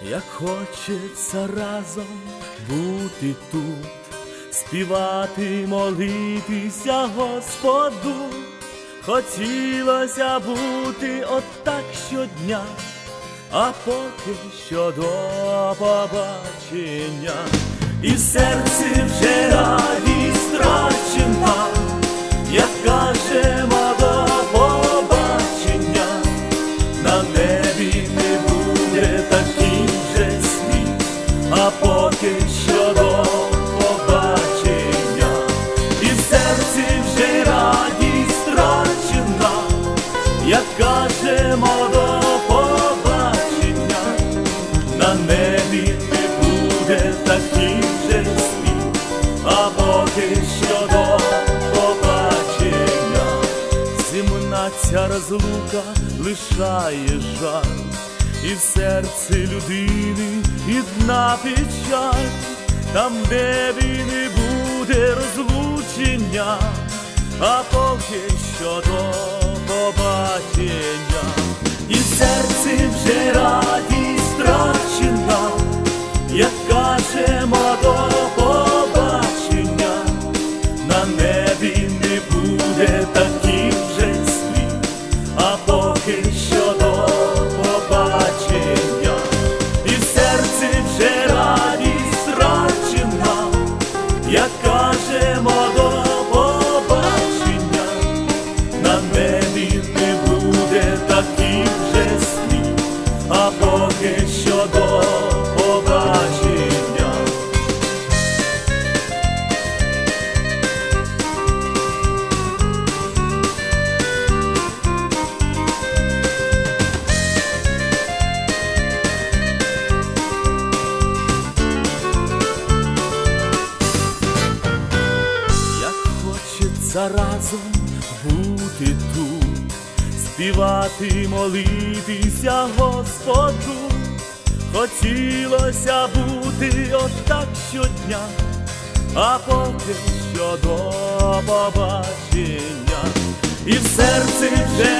Як хочеться разом бути тут, співати, молитися Господу. Хотілося бути отак щодня, а поки що до побачення. І в серці вже радість втрачена, як кажемо до побачення. На небі не буде таким же світ, а поки що до побачення. І в серці вже радість втрачена, як кажемо до побачення. На небі не буде таким же світ, а поки що до побачення. Земна ця розлука лишає жаль, і в серці людини одна печаль. Там, де не буде розлучення, а поки що до побачення. І в серці вже радість втрачена, як кажемо до побачення. На небі не буде таким же світ, а поки що до побачення. І в серці вже радість втрачена, як кажемо до побачення. На небі не буде таким же світ, а поки що до побачення. Як хочеться разом бути тут, співати, молитися Господу. Хотілося бути отак щодня, а поки що до побачення. І в серці вже